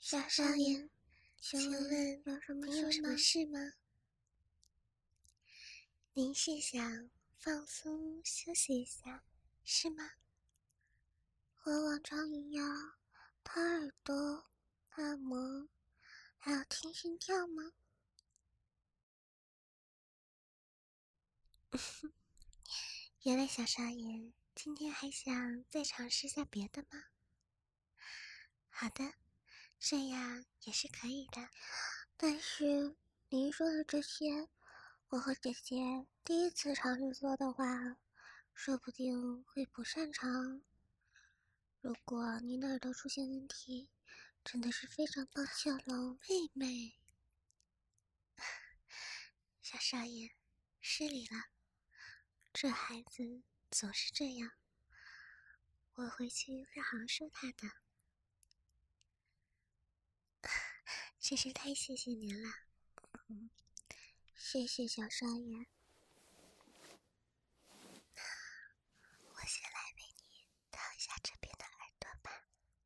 小少爷，请问你有什么事吗？您是想放松休息一下，是吗？和往常一样，掏耳朵、按摩，还有听心跳吗？原来小少爷今天还想再尝试下别的吗？好的，这样也是可以的。但是您说的这些，我和姐姐第一次尝试做的话，说不定会不擅长。如果您的耳朵出现问题，真的是非常抱歉了，妹妹。小少爷，失礼了，这孩子总是这样，我回去会好好说他的。真是太谢谢您了，谢谢小少爷。我先来为你掏一下这边的耳朵吧。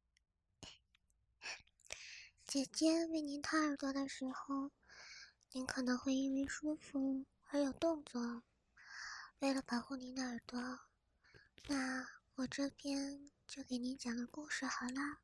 姐姐为您掏耳朵的时候，您可能会因为舒服而有动作。为了保护您的耳朵，那我这边就给您讲个故事好了。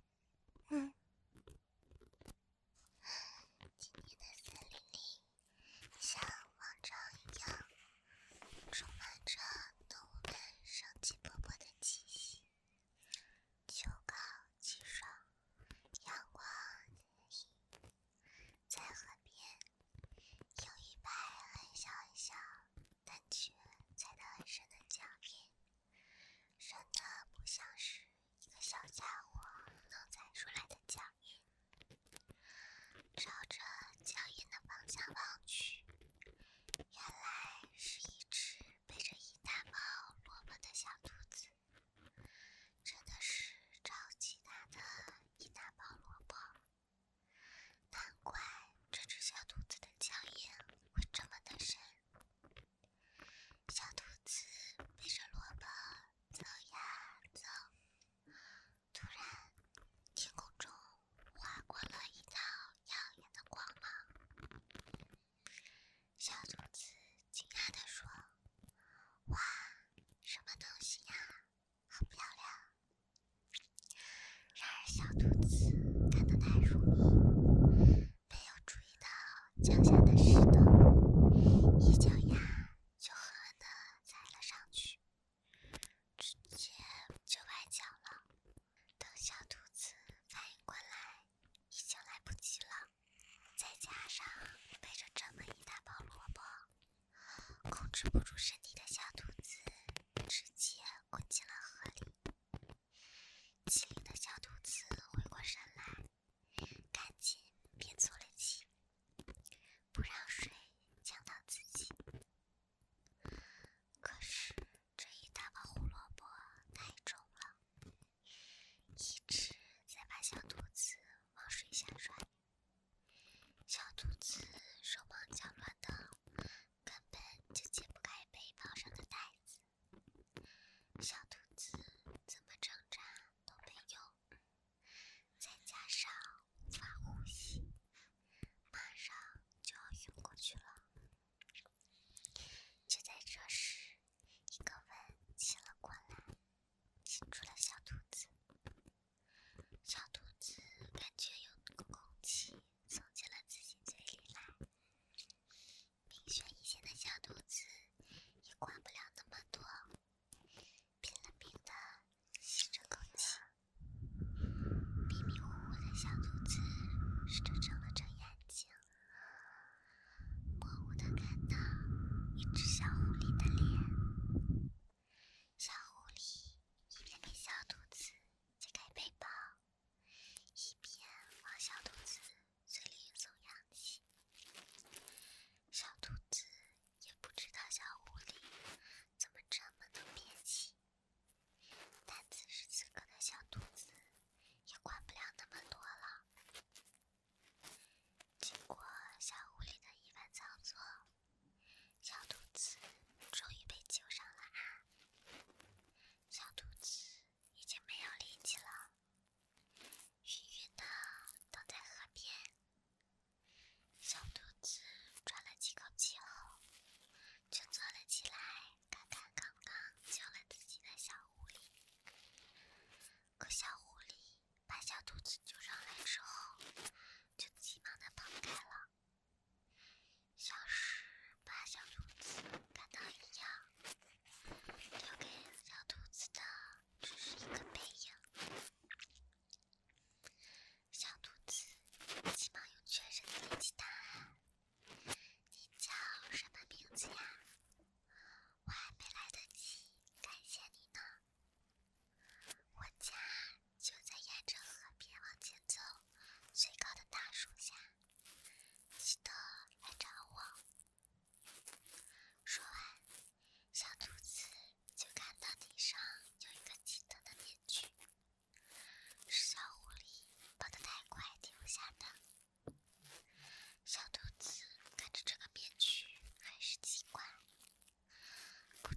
今天的森林里，像往常一样，充满着动物们生机勃勃的气息。秋高气爽，阳光旖旎，在河边有一排很小很小，但却踩得很深的脚印，深的不像是一个小家伙能踩出来的脚印。照着脚印的方向望去，原来是一只背着一大包萝卜的小兔子，真的是超级大的一大包萝卜。难怪这只小兔子的脚印会这么的深。小兔子背着萝卜走呀走，突然天空中划过了一道耀眼的光芒。小兔子惊讶地说：“哇，什么东西呀？好漂亮！”然而小兔子看得太入迷，没有注意到脚下的石头，一脚丫就狠狠地踩了上去，直接就崴脚了。等小兔子反应过来，已经来不及了。再加上背着这么一大包萝卜，控制不住身体的小兔子直接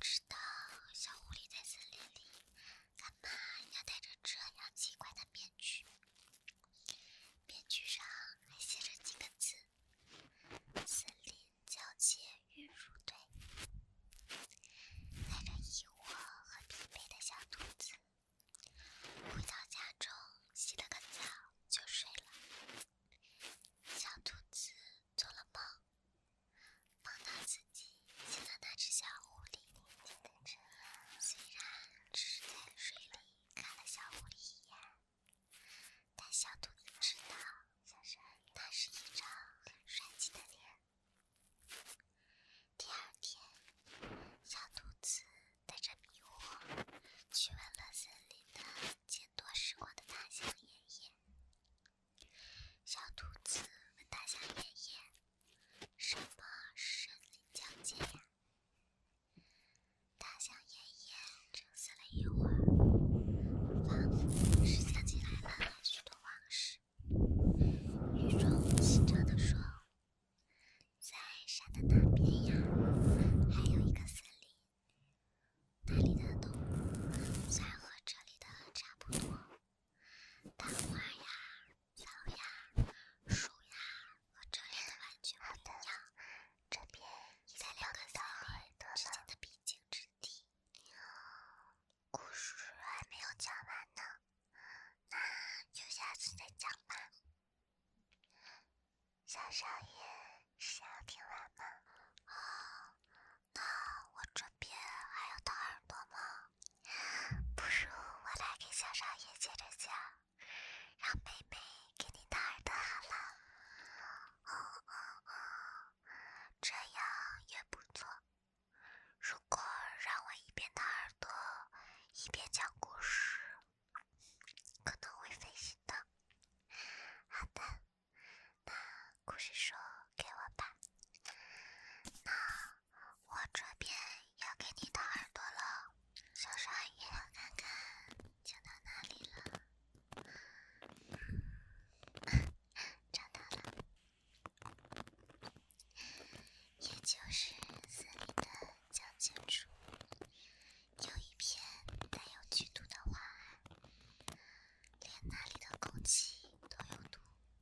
知道小狐狸在森林里干嘛要戴着这样奇怪的面具，面具上还写着几个字：森林交界育乳队。带着疑惑和疲惫的小兔子回到家中，洗了个澡就睡了。小兔子做了梦，梦到自己见到那只小狐狸，虽然只是在水里看了小狐狸一眼，但小兔子知道那是一张很帅气的脸。第二天，小兔子带着迷惑去问了森林的见多识广的大象爷爷。小兔子问大象爷爷：“什么是森林交界呀？”大象爷爷沉思了一会儿，仿佛是想起来了许多往事，语重心长地说：“在山的那边呀，还有一个森林，那里的动物虽然和这里的差不多，但花呀、草呀、树呀和这里的完全不一样。这边在两个森林之间的必经之地。”故事还没有讲完呢，那就下次再讲吧。小少爷是想要听完吗？哦，那我这边还要掏耳朵吗？不如我来给小少爷接着讲，让妹妹给你掏耳朵好了。这样也不错。如果让我一边掏耳朵一边讲故事，可能会费心的。好的，那故事书给我吧。那我这边要给你掏耳朵了，小少爷，我看看讲到哪里了。找到了，也就是森林的交界处，有一片带有剧毒的花海，连那里的空气都有毒。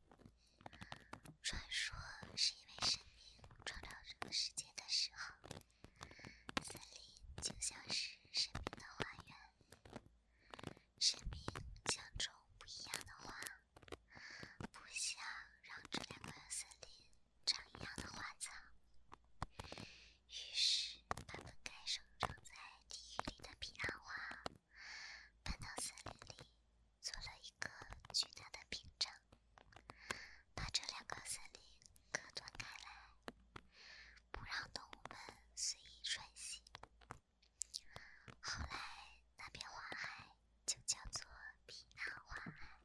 传说是因为神明创造这个世界的时候，森林就像是神明的花园，神明想种不一样的花，不想让这两个森林长一样的花草，于是把本该生长在地狱里的彼岸花搬到森林里，做了一个巨大的屏障，把这两个森林隔断开来，不让动物们随意穿行。后来那片花海就叫做彼岸花海。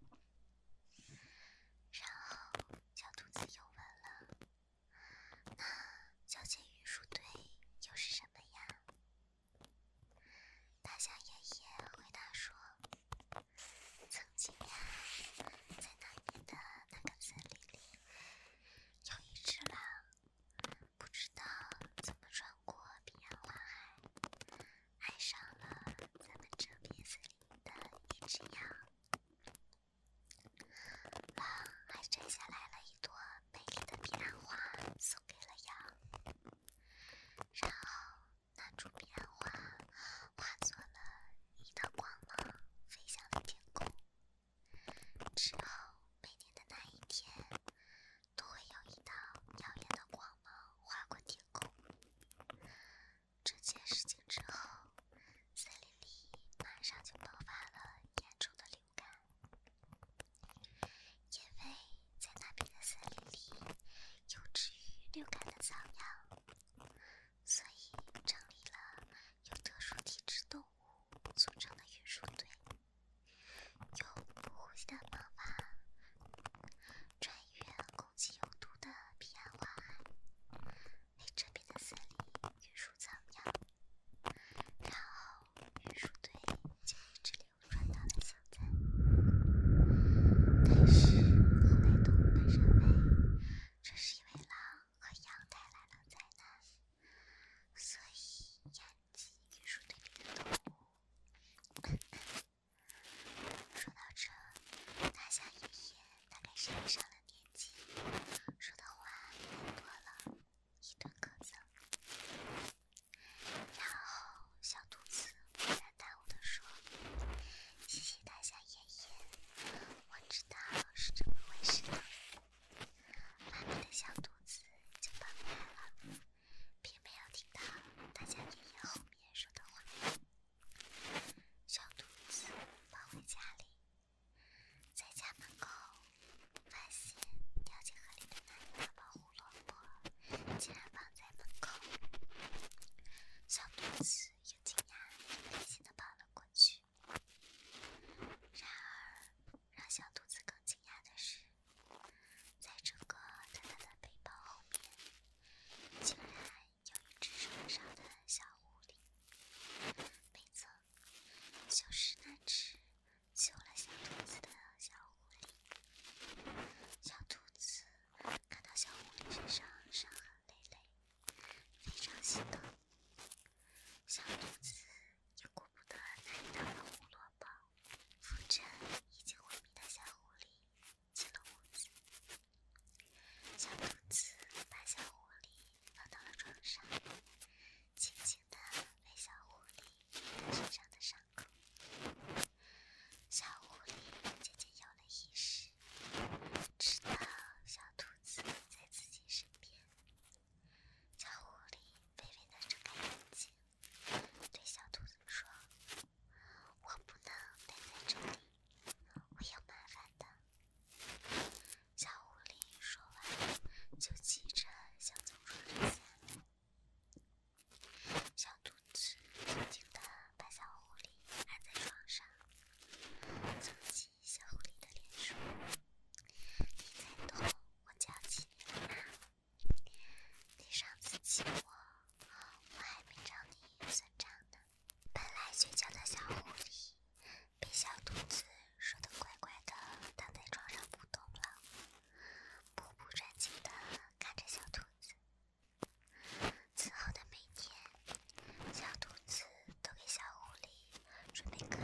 然后小兔子又问了：“那交界运输队又是什么呀？”大象爷爷回答说：“曾经呀，在那边的那个森林里，有一只狼，不知道怎么穿过彼岸花海，爱上了咱们这边森林的一只羊。狼还摘下来了一朵美丽的彼岸花送给了羊，然后那株彼岸花化作了一道光芒，飞向了天空。之后每年的那一天，都会有一道耀眼的光芒划过天空。这件事情之后，森林里马上就爆发了严重的流感，因为在那边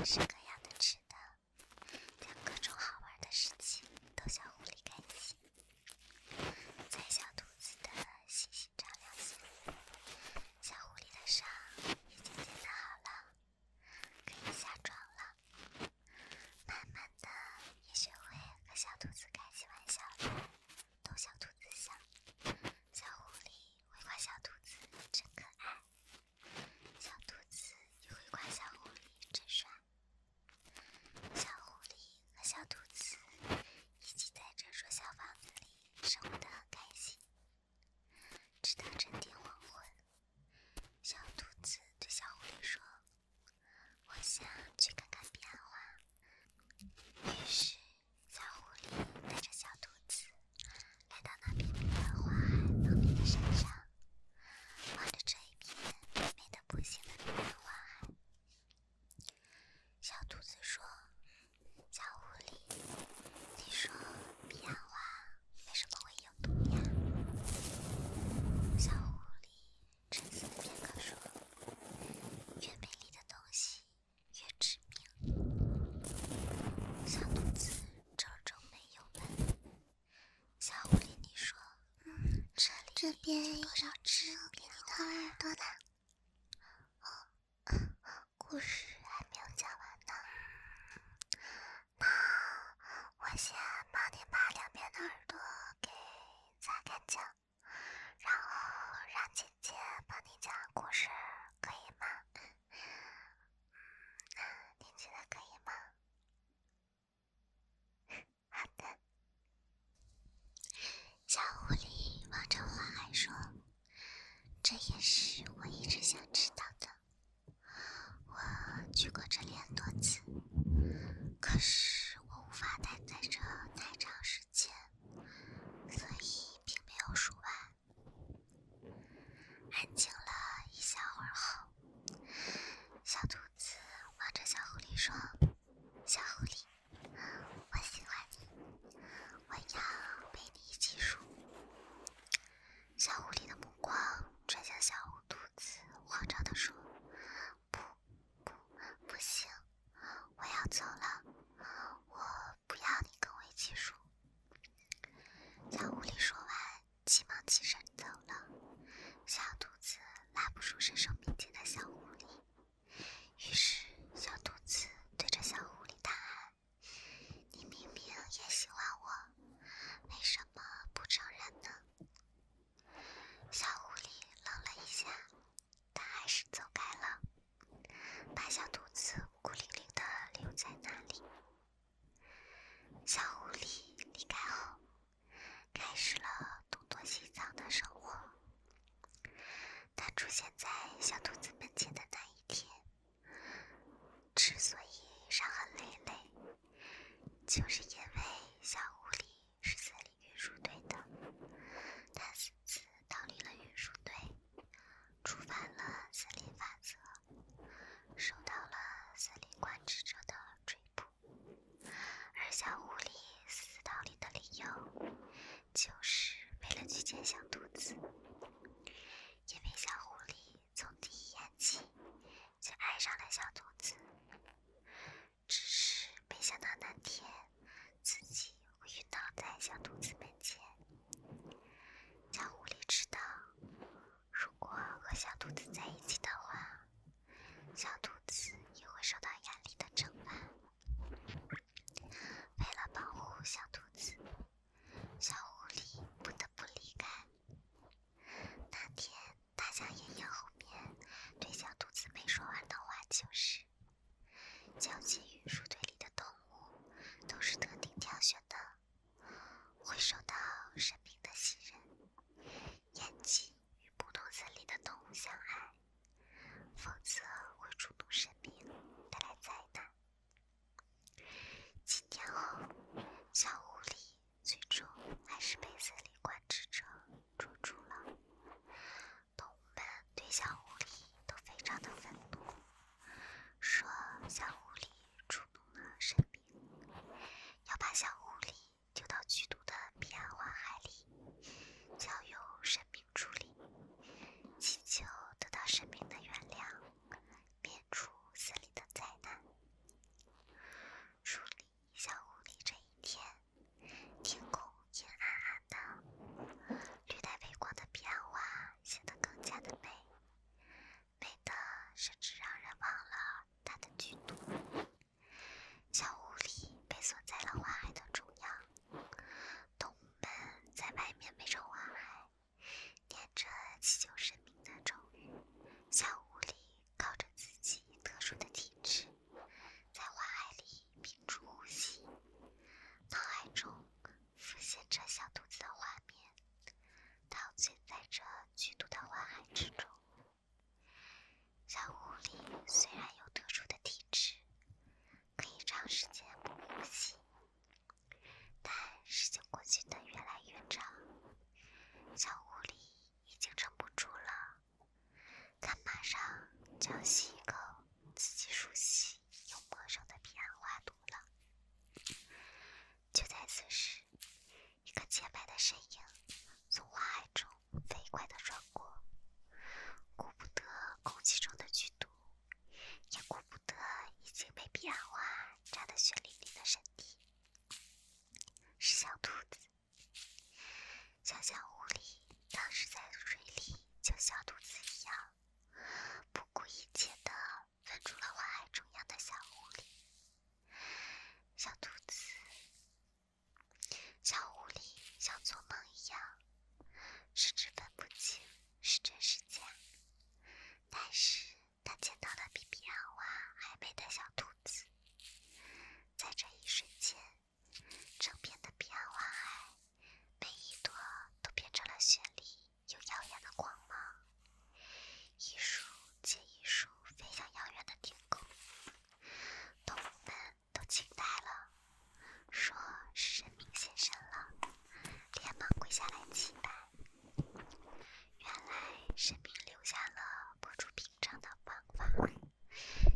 式各样的吃的，将各种好玩的事情逗小狐狸开心。在小兔子的细细照料下，小狐狸的伤也渐渐的好了，可以下床了。慢慢的也学会和小兔子开起玩笑来，逗小兔子笑。小狐狸会夸小兔子真可爱，小兔子也会夸小狐狸真帅。小狐狸和小兔子一起在这座小房子里生活得很开心。直到整点黄昏，小兔子对小狐狸说：“我想去看看彼岸花。”于是，小狐狸带着小兔子来到那片彼岸花海旁边的山上，望着这一片美得不行的彼岸花海。小兔子说：“小狐狸，你说彼岸花为什么会有毒呀？”小狐狸沉思了片刻说：“越美丽的东西越致命。”小兔子皱了皱眉又问：“小狐狸，你说，这边有多少只给你的耳朵呢？”故事还没有讲完呢。那我先帮你把两边的耳朵给擦干净，然后让姐姐帮你讲故事，可以吗？你觉得可以吗？好的。小狐狸望着花海说：“这也是我一直想知道的。我去过这里很多次，可是我无法待在这太长时间，所以并没有数完。”安静了一小会儿后，小兔子望着小狐狸说：“小狐狸，我喜欢你，我要陪你一起数。”小狐狸的目光转向小兔子，慌张地说：“不行，我要走了，我不要你跟我一起数。”小狐狸说完，急忙起身走了。小兔子拉不住身手并肩的小狐狸，于是小兔子对着小狐狸大喊：“你明明也喜欢我，为什么不承认呢？”小狐狸愣了一下，但还是走开了，把小兔子孤零零地留在那里。小狐狸离开后，开始了东躲西藏的生活。它出现在小兔子门前的那一天，之所以伤痕累累，就是因为小狐狸是森林运输队的，它私自逃离了运输队，触犯了森林法则，受到了森林管制者的追捕。而小狐狸私自逃离的理由，就是为了去见小兔子。因为小狐狸从第一眼起就爱上了小兔子，只是没想到那天自己会晕倒在小兔子面前。小狐狸知道，如果和小兔子在一起的话，小兔子也会受到严厉的惩罚。为了保护小兔子，小狐狸不得不离开。那天大象爷爷后面对小兔子没说完的话就是：交接运输队里的动物都是特定挑选的，会受到神明的信任，严禁与普通森林的动物相爱，否则会触动神明，带来灾难。几年后，小狐狸最终还是被森林管制者捉住了。动物们对小狐狸都非常的愤怒，说小狐狸触怒了神明，要把小狐狸丢到剧毒的彼岸花海里，交由神明处理，祈求得到神明的原谅，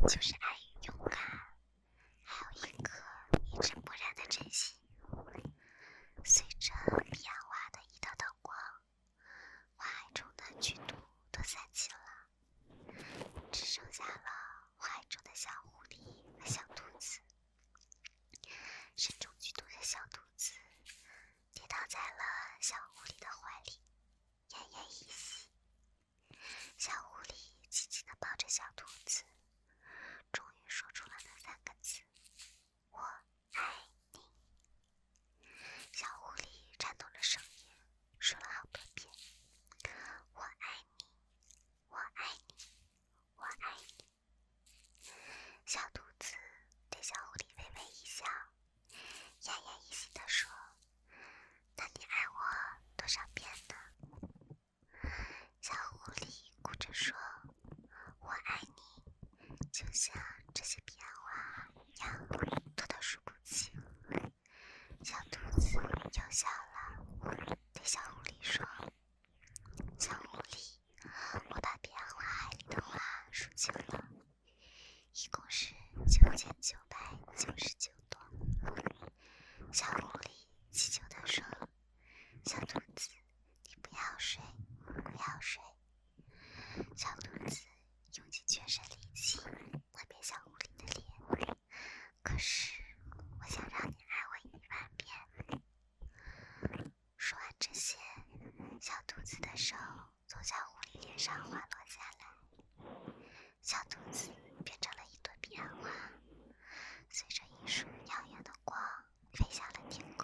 就是爱与勇敢，还有一颗一直不燃的真心。随着彼岸花的一道道光，花海中的剧毒都散尽了，只剩下了花海中的小狐狸和小兔子。身中剧毒的小兔子跌倒在了小狐狸的怀里，奄奄一息。小狐狸紧紧地抱着小兔子，终于说出了那3个字：我爱你。小狐狸颤抖着声音说了好多遍：我爱你，我爱你，我爱你。小兔子对小狐狸微微一笑，奄奄一息地说：那你爱我多少遍呢？小狐狸哭着说：我爱你，就像这些彼岸花一样，多到数不清。小兔子又笑了，对小狐狸说：小狐狸，我把彼岸花海里的花数清了，一共是9999朵。小狐狸祈求地说：小兔子，你不要睡，不要睡。小兔子用尽全身力气吻遍小狐狸的脸，可是我想让你爱我10000遍。说完这些，小兔子的手从小狐狸脸上滑落下来，小兔子变成了一朵彼岸花，随着一束耀眼的光飞向了天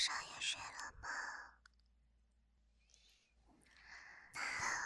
上也睡了吗？那